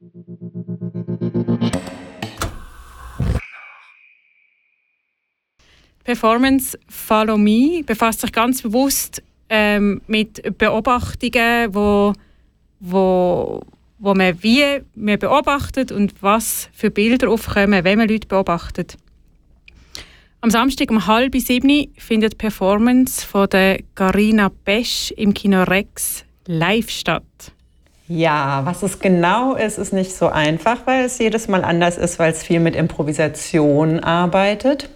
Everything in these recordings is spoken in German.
Performance Follow Me befasst sich ganz bewusst mit Beobachtungen, wo man wie man beobachtet und was für Bilder aufkommen, wenn man Leute beobachtet. Am Samstag um 6:30 findet die Performance von der Carina Pesch im Kino Rex live statt. Ja, was es genau ist nicht so einfach, weil es jedes Mal anders ist, weil es viel mit Improvisation arbeitet.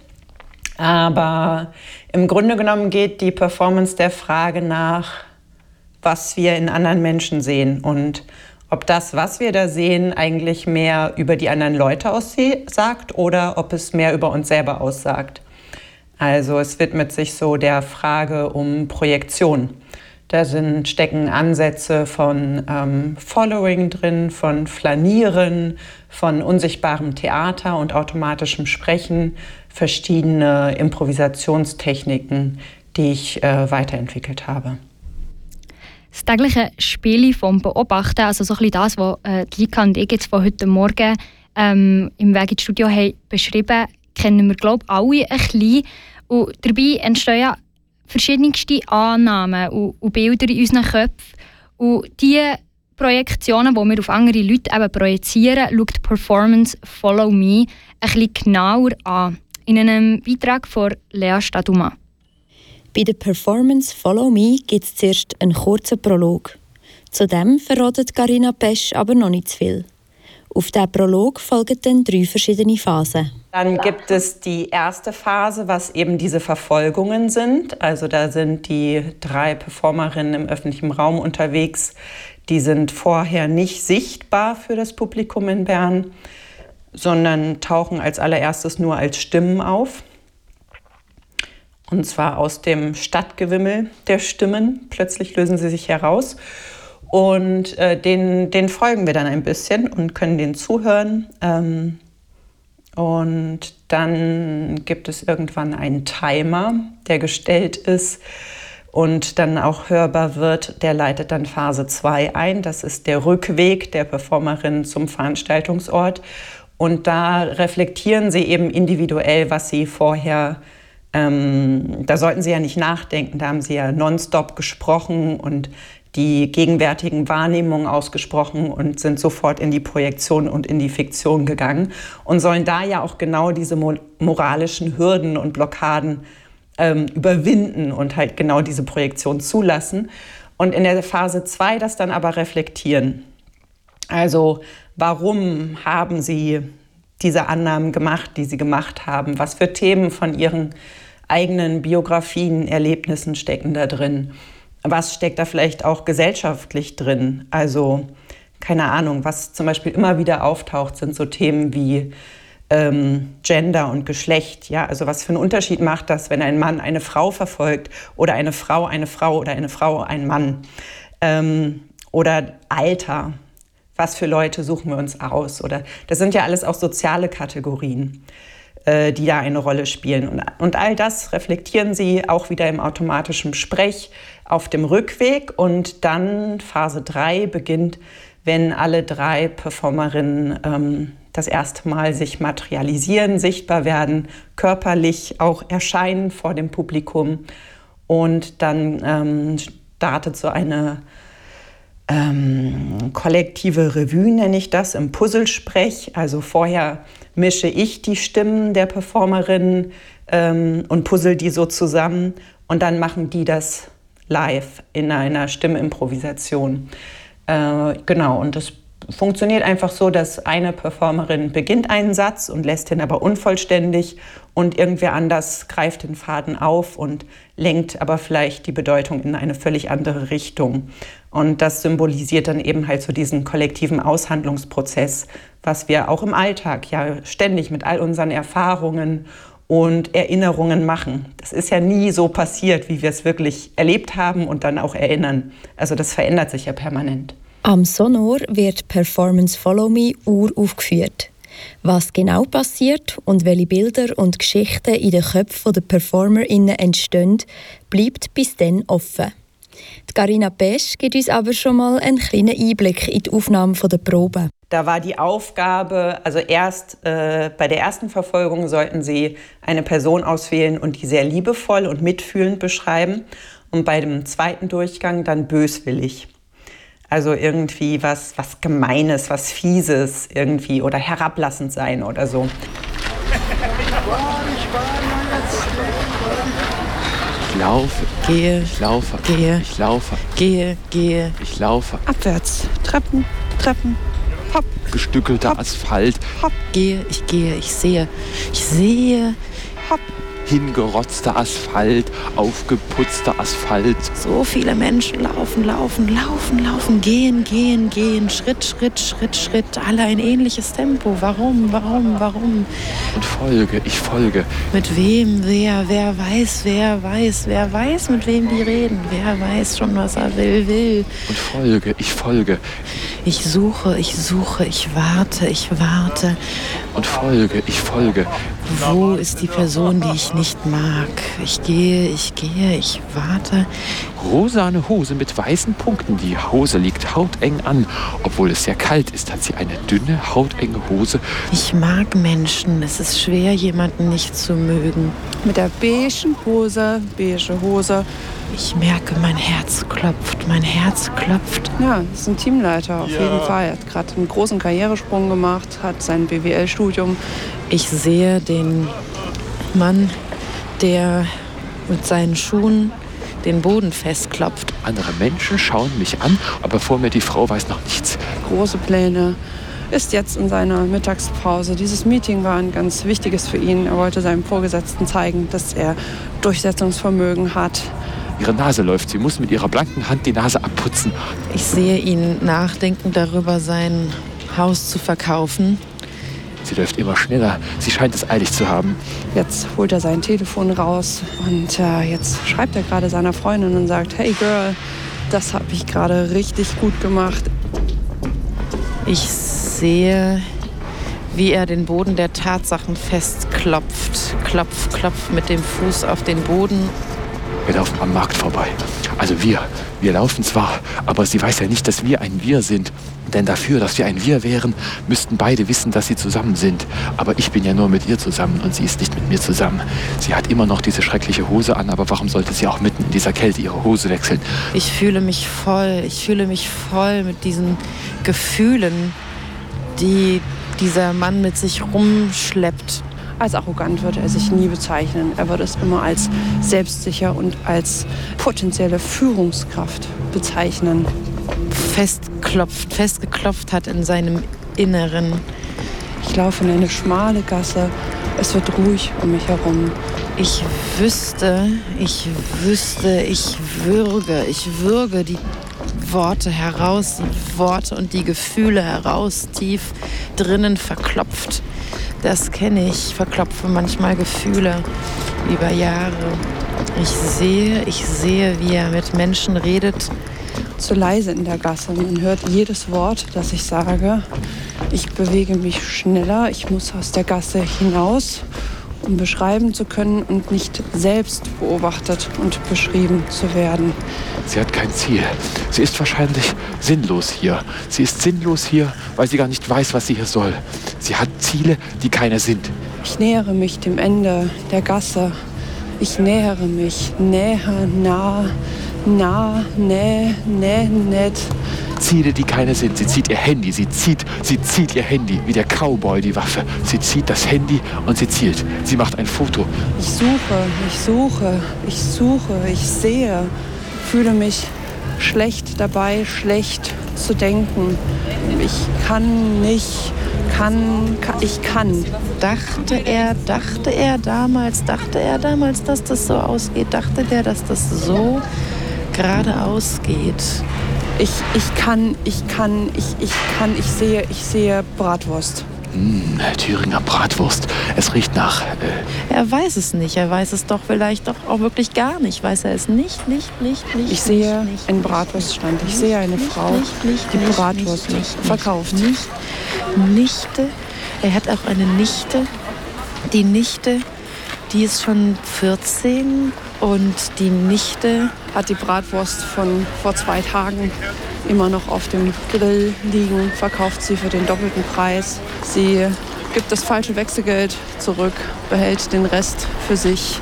Aber im Grunde genommen geht die Performance der Frage nach, was wir in anderen Menschen sehen und ob das, was wir da sehen, eigentlich mehr über die anderen Leute aussagt oder ob es mehr über uns selber aussagt. Also es widmet sich so der Frage um Projektion. Da stecken Ansätze von Following drin, von Flanieren, von unsichtbarem Theater und automatischem Sprechen, verschiedene Improvisationstechniken, die ich weiterentwickelt habe. Das tägliche Spiel vom Beobachten, also so ein bisschen das, was Lika und ich jetzt von heute Morgen im Weg ins Studio haben beschrieben, kennen wir, glaube ich, alle ein bisschen. Und dabei entstehen ja verschiedenste Annahmen und Bilder in unseren Köpfen. Und diese Projektionen, die wir auf andere Leute eben projizieren, schaut die Performance Follow Me ein bisschen genauer an. In einem Beitrag von Lea Staduma. Bei der Performance Follow Me gibt es zuerst einen kurzen Prolog. Zudem verratet Carina Pesch aber noch nicht zu viel. Auf diesen Prolog folgen dann 3 verschiedene Phasen. Dann gibt es die erste Phase, was eben diese Verfolgungen sind. Also da sind die 3 Performerinnen im öffentlichen Raum unterwegs. Die sind vorher nicht sichtbar für das Publikum in Bern, sondern tauchen als allererstes nur als Stimmen auf. Und zwar aus dem Stadtgewimmel der Stimmen. Plötzlich lösen sie sich heraus. Und den folgen wir dann ein bisschen und können denen zuhören. Und dann gibt es irgendwann einen Timer, der gestellt ist und dann auch hörbar wird. Der leitet dann Phase 2 ein. Das ist der Rückweg der Performerin zum Veranstaltungsort. Und da reflektieren sie eben individuell, was sie vorher da sollten sie ja nicht nachdenken, da haben sie ja nonstop gesprochen und die gegenwärtigen Wahrnehmungen ausgesprochen und sind sofort in die Projektion und in die Fiktion gegangen und sollen da ja auch genau diese moralischen Hürden und Blockaden überwinden und halt genau diese Projektion zulassen. Und in der Phase 2 das dann aber reflektieren. Also warum haben sie diese Annahmen gemacht, die sie gemacht haben? Was für Themen von ihren eigenen Biografien, Erlebnissen stecken da drin? Was steckt da vielleicht auch gesellschaftlich drin? Also, keine Ahnung, was zum Beispiel immer wieder auftaucht, sind so Themen wie Gender und Geschlecht. Ja? Also was für einen Unterschied macht das, wenn ein Mann eine Frau verfolgt oder eine Frau oder eine Frau einen Mann? Oder Alter. Was für Leute suchen wir uns aus? Oder das sind ja alles auch soziale Kategorien, die da eine Rolle spielen. Und all das reflektieren sie auch wieder im automatischen Sprech auf dem Rückweg. Und dann Phase 3 beginnt, wenn alle 3 Performerinnen das erste Mal sich materialisieren, sichtbar werden, körperlich auch erscheinen vor dem Publikum. Und dann startet so eine kollektive Revue, nenne ich das, im Puzzlesprech. Also vorher mische ich die Stimmen der Performerinnen und puzzle die so zusammen und dann machen die das live in einer Stimmimprovisation. Genau, und das funktioniert einfach so, dass eine Performerin beginnt einen Satz und lässt ihn aber unvollständig und irgendwer anders greift den Faden auf und lenkt aber vielleicht die Bedeutung in eine völlig andere Richtung. Und das symbolisiert dann eben halt so diesen kollektiven Aushandlungsprozess, was wir auch im Alltag ja ständig mit all unseren Erfahrungen und Erinnerungen machen. Das ist ja nie so passiert, wie wir es wirklich erlebt haben und dann auch erinnern. Also das verändert sich ja permanent. Am Sonor wird Performance Follow Me uraufgeführt. Was genau passiert und welche Bilder und Geschichten in den Köpfen der PerformerInnen entstehen, bleibt bis dann offen. Die Carina Pesch gibt uns aber schon mal einen kleinen Einblick in die Aufnahme der Probe. Da war die Aufgabe, also bei der ersten Verfolgung sollten sie eine Person auswählen und die sehr liebevoll und mitfühlend beschreiben. Und bei dem zweiten Durchgang dann böswillig. Also irgendwie was Gemeines, was Fieses irgendwie oder herablassend sein oder so. Ich laufe, gehe, ich laufe, gehe, ich laufe, gehe, ich laufe. Abwärts, Treppen, hopp. Gestückelter hopp. Asphalt. Hopp, gehe, ich sehe, hopp. Hingerotzter Asphalt, aufgeputzter Asphalt. So viele Menschen laufen, gehen, Schritt, alle ein ähnliches Tempo. Warum? Und ich folge. Mit wem, wer weiß, mit wem die reden. Wer weiß schon, was er will. Und ich folge. Ich suche, ich warte. Und ich folge. Wo ist die Person, die ich nicht mag? Ich gehe, ich warte. Rosane Hose mit weißen Punkten. Die Hose liegt hauteng an. Obwohl es sehr kalt ist, hat sie eine dünne, hautenge Hose. Ich mag Menschen. Es ist schwer, jemanden nicht zu mögen. Mit der beige Hose. Ich merke, mein Herz klopft. Ja, das ist ein Teamleiter auf jeden Fall. Er hat gerade einen großen Karrieresprung gemacht, hat sein BWL-Studium. Ich sehe den Mann, der mit seinen Schuhen den Boden festklopft. Andere Menschen schauen mich an, aber vor mir die Frau weiß noch nichts. Große Pläne. Ist jetzt in seiner Mittagspause. Dieses Meeting war ein ganz wichtiges für ihn. Er wollte seinem Vorgesetzten zeigen, dass er Durchsetzungsvermögen hat. Ihre Nase läuft. Sie muss mit ihrer blanken Hand die Nase abputzen. Ich sehe ihn nachdenken darüber, sein Haus zu verkaufen. Sie läuft immer schneller. Sie scheint es eilig zu haben. Jetzt holt er sein Telefon raus und jetzt schreibt er gerade seiner Freundin und sagt, hey Girl, das habe ich gerade richtig gut gemacht. Ich sehe, wie er den Boden der Tatsachen festklopft. Klopft mit dem Fuß auf den Boden. Wir laufen am Markt vorbei. Also wir laufen zwar, aber sie weiß ja nicht, dass wir ein Wir sind. Denn dafür, dass wir ein Wir wären, müssten beide wissen, dass sie zusammen sind. Aber ich bin ja nur mit ihr zusammen und sie ist nicht mit mir zusammen. Sie hat immer noch diese schreckliche Hose an, aber warum sollte sie auch mitten in dieser Kälte ihre Hose wechseln? Ich fühle mich voll mit diesen Gefühlen, die dieser Mann mit sich rumschleppt. Als arrogant würde er sich nie bezeichnen. Er würde es immer als selbstsicher und als potenzielle Führungskraft bezeichnen. Festgeklopft hat in seinem Inneren. Ich laufe in eine schmale Gasse. Es wird ruhig um mich herum. Ich würge die Worte heraus, die Worte und die Gefühle heraus, tief drinnen verklopft. Das kenne ich, verklopfe manchmal Gefühle über Jahre. Ich sehe, wie er mit Menschen redet. Zu leise in der Gasse. Man hört jedes Wort, das ich sage. Ich bewege mich schneller. Ich muss aus der Gasse hinaus, um beschreiben zu können und nicht selbst beobachtet und beschrieben zu werden. Sie hat kein Ziel. Sie ist wahrscheinlich sinnlos hier. Sie ist sinnlos hier, weil sie gar nicht weiß, was sie hier soll. Sie hat Ziele, die keine sind. Ich nähere mich dem Ende der Gasse. Ich nähere mich. Nett. Ziele, die keine sind. Sie zieht ihr Handy. Sie zieht ihr Handy, wie der Cowboy die Waffe. Sie zieht das Handy und sie zielt. Sie macht ein Foto. Ich suche, ich sehe, fühle mich schlecht dabei, schlecht zu denken. Ich kann. Dachte er damals, dass das so ausgeht? Dachte der, dass das so geradeaus geht? Ich sehe Bratwurst. Thüringer Bratwurst. Es riecht nach... Er weiß es nicht. Er weiß es doch vielleicht doch auch wirklich gar nicht. Weiß er es nicht. Ich sehe einen Bratwurststand. Ich sehe eine Frau, die Bratwurst verkauft. Nichte. Er hat auch eine Nichte. Die Nichte, die ist schon 14 und die Nichte hat die Bratwurst von vor 2 Tagen immer noch auf dem Grill liegen, verkauft sie für den doppelten Preis. Sie gibt das falsche Wechselgeld zurück, behält den Rest für sich.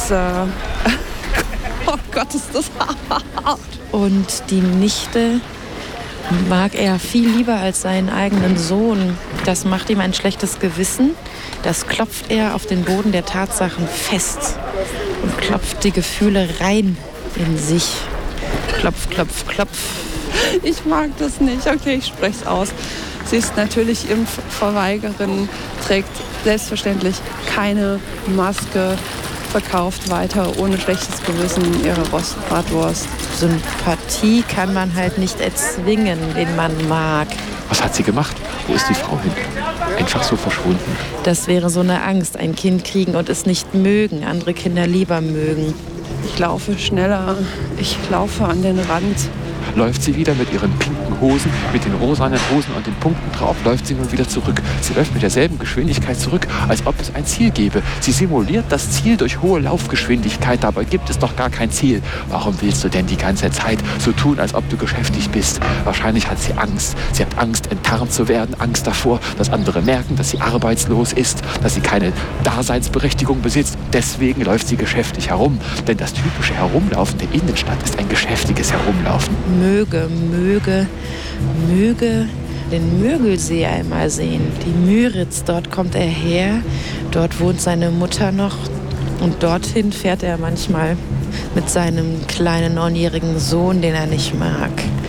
Oh Gott, ist das hart. Und die Nichte mag er viel lieber als seinen eigenen Sohn. Das macht ihm ein schlechtes Gewissen. Das klopft er auf den Boden der Tatsachen fest und klopft die Gefühle rein in sich. Klopf, klopf, klopf. Ich mag das nicht. Okay, ich spreche es aus. Sie ist natürlich Impfverweigerin, trägt selbstverständlich keine Maske, verkauft weiter ohne schlechtes Gewissen ihre Bratwurst. Sympathie kann man halt nicht erzwingen, wen man mag. Was hat sie gemacht? Wo ist die Frau hin? Einfach so verschwunden. Das wäre so eine Angst, ein Kind kriegen und es nicht mögen, andere Kinder lieber mögen. Ich laufe schneller, ich laufe an den Rand. Läuft sie wieder mit ihren pinken Hosen, mit den rosanen Hosen und den Punkten drauf, läuft sie nun wieder zurück. Sie läuft mit derselben Geschwindigkeit zurück, als ob es ein Ziel gäbe. Sie simuliert das Ziel durch hohe Laufgeschwindigkeit, dabei gibt es doch gar kein Ziel. Warum willst du denn die ganze Zeit so tun, als ob du geschäftig bist? Wahrscheinlich hat sie Angst. Sie hat Angst, enttarnt zu werden, Angst davor, dass andere merken, dass sie arbeitslos ist, dass sie keine Daseinsberechtigung besitzt. Deswegen läuft sie geschäftig herum. Denn das typische Herumlaufen der Innenstadt ist ein geschäftiges Herumlaufen. Möge den Mögelsee einmal sehen. Die Müritz, dort kommt er her, dort wohnt seine Mutter noch und dorthin fährt er manchmal mit seinem kleinen 9-jährigen Sohn, den er nicht mag.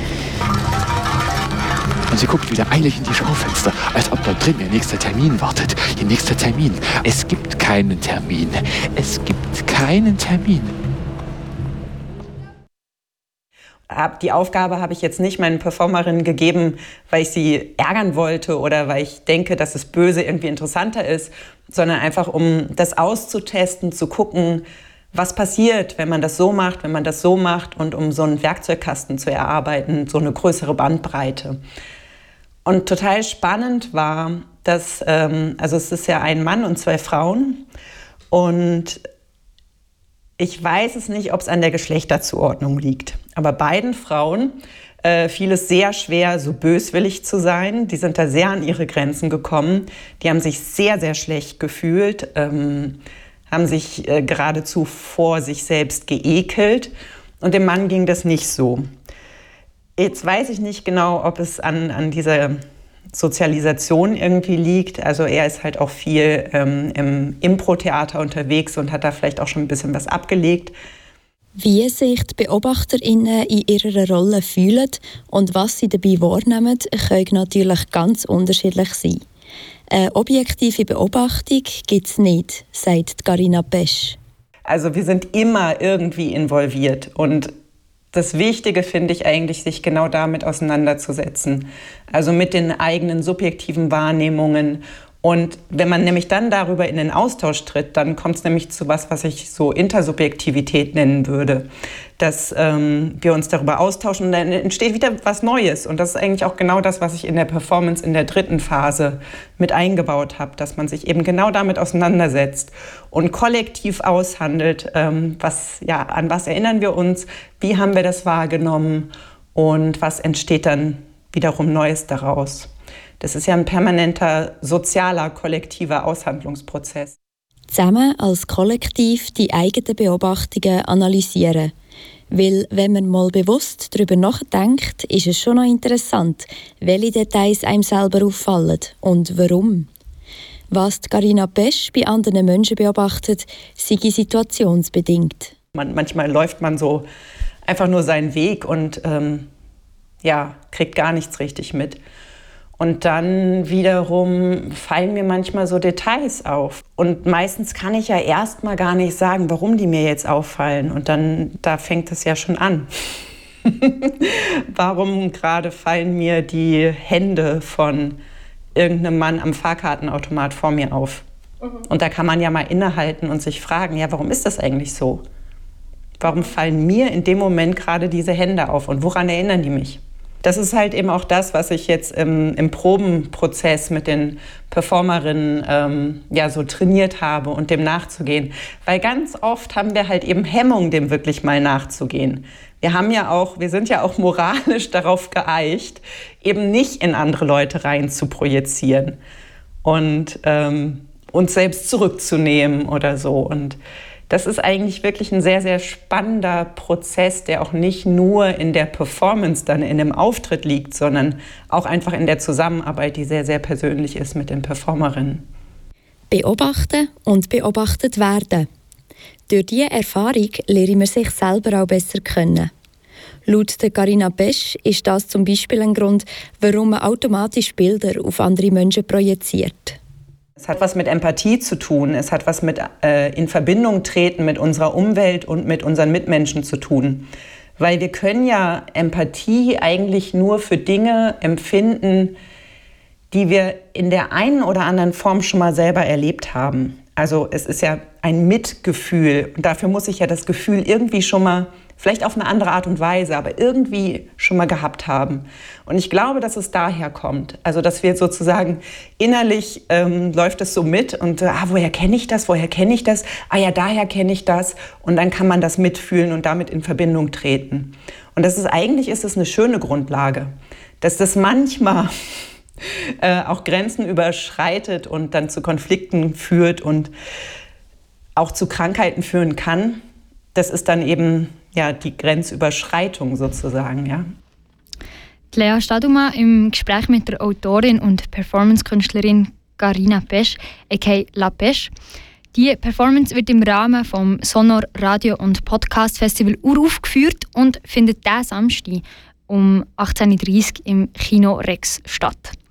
Und sie guckt wieder eilig in die Schaufenster, als ob dort drin ihr nächster Termin wartet. Ihr nächster Termin. Es gibt keinen Termin. Es gibt keinen Termin. Die Aufgabe habe ich jetzt nicht meinen Performerinnen gegeben, weil ich sie ärgern wollte oder weil ich denke, dass das Böse irgendwie interessanter ist, sondern einfach, um das auszutesten, zu gucken, was passiert, wenn man das so macht, wenn man das so macht und um so einen Werkzeugkasten zu erarbeiten, so eine größere Bandbreite. Und total spannend war, dass, also es ist ja ein Mann und 2 Frauen und ich weiß es nicht, ob es an der Geschlechterzuordnung liegt. Aber beiden Frauen fiel es sehr schwer, so böswillig zu sein. Die sind da sehr an ihre Grenzen gekommen. Die haben sich sehr, sehr schlecht gefühlt, haben sich geradezu vor sich selbst geekelt. Und dem Mann ging das nicht so. Jetzt weiß ich nicht genau, ob es an dieser Sozialisation irgendwie liegt. Also er ist halt auch viel im Impro-Theater unterwegs und hat da vielleicht auch schon ein bisschen was abgelegt. Wie sich die BeobachterInnen in ihrer Rolle fühlen und was sie dabei wahrnehmen, können natürlich ganz unterschiedlich sein. Eine objektive Beobachtung gibt es nicht, sagt Carina Pesch. Also wir sind immer irgendwie involviert und das Wichtige finde ich eigentlich, sich genau damit auseinanderzusetzen. Also mit den eigenen subjektiven Wahrnehmungen. Und wenn man nämlich dann darüber in den Austausch tritt, dann kommt es nämlich zu was ich so Intersubjektivität nennen würde. Dass wir uns darüber austauschen und dann entsteht wieder was Neues. Und das ist eigentlich auch genau das, was ich in der Performance in der 3. Phase mit eingebaut habe. Dass man sich eben genau damit auseinandersetzt und kollektiv aushandelt, an was erinnern wir uns, wie haben wir das wahrgenommen und was entsteht dann wiederum Neues daraus. Das ist ja ein permanenter, sozialer, kollektiver Aushandlungsprozess. Zusammen als Kollektiv die eigenen Beobachtungen analysieren. Weil, wenn man mal bewusst darüber nachdenkt, ist es schon noch interessant, welche Details einem selber auffallen und warum. Was Carina Pesch bei anderen Menschen beobachtet, sei situationsbedingt. Manchmal läuft man so einfach nur seinen Weg und kriegt gar nichts richtig mit. Und dann wiederum fallen mir manchmal so Details auf. Und meistens kann ich ja erst mal gar nicht sagen, warum die mir jetzt auffallen. Und da fängt es ja schon an. Warum gerade fallen mir die Hände von irgendeinem Mann am Fahrkartenautomat vor mir auf? Und da kann man ja mal innehalten und sich fragen, ja, warum ist das eigentlich so? Warum fallen mir in dem Moment gerade diese Hände auf und woran erinnern die mich? das ist halt eben auch das, was ich jetzt im Probenprozess mit den Performerinnen so trainiert habe und dem nachzugehen. Weil ganz oft haben wir halt eben Hemmung, dem wirklich mal nachzugehen. Wir sind ja auch moralisch darauf geeicht, eben nicht in andere Leute rein zu projizieren und uns selbst zurückzunehmen oder so. Und das ist eigentlich wirklich ein sehr, sehr spannender Prozess, der auch nicht nur in der Performance dann in dem Auftritt liegt, sondern auch einfach in der Zusammenarbeit, die sehr, sehr persönlich ist mit den Performerinnen. Beobachten und beobachtet werden. Durch diese Erfahrung lernen wir sich selber auch besser kennen. Laut der Carina Pesch ist das zum Beispiel ein Grund, warum man automatisch Bilder auf andere Menschen projiziert. Es hat was mit Empathie zu tun, es hat was mit in Verbindung treten mit unserer Umwelt und mit unseren Mitmenschen zu tun. Weil wir können ja Empathie eigentlich nur für Dinge empfinden, die wir in der einen oder anderen Form schon mal selber erlebt haben. Also es ist ja ein Mitgefühl und dafür muss ich ja das Gefühl irgendwie schon mal, vielleicht auf eine andere Art und Weise, aber irgendwie schon mal gehabt haben. Und ich glaube, dass es daher kommt. Also dass wir sozusagen innerlich läuft es so mit und woher kenne ich das, ah ja, daher kenne ich das und dann kann man das mitfühlen und damit in Verbindung treten. Und eigentlich ist es eine schöne Grundlage, dass das manchmal auch Grenzen überschreitet und dann zu Konflikten führt und auch zu Krankheiten führen kann. Das ist dann eben die Grenzüberschreitung sozusagen, ja. Lea Stadumann im Gespräch mit der Autorin und Performance-Künstlerin Carina Pesch, aka La Pesch. Die Performance wird im Rahmen vom Sonor Radio- und Podcast-Festival uraufgeführt und findet diesen Samstag um 18:30 Uhr im Kino Rex statt.